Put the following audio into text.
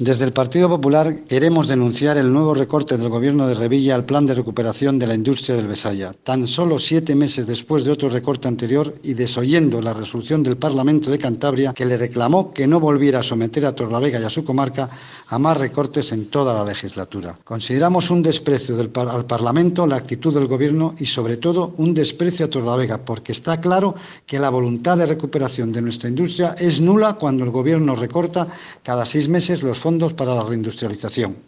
Desde el Partido Popular queremos denunciar el nuevo recorte del Gobierno de Revilla al plan de recuperación de la industria del Besaya, tan solo 7 meses después de otro recorte anterior y desoyendo la resolución del Parlamento de Cantabria que le reclamó que no volviera a someter a Torrelavega y a su comarca a más recortes en toda la legislatura. Consideramos un desprecio al Parlamento, la actitud del Gobierno y, sobre todo, un desprecio a Torrelavega, porque está claro que la voluntad de recuperación de nuestra industria es nula cuando el Gobierno recorta cada 6 meses los fondos para la reindustrialización.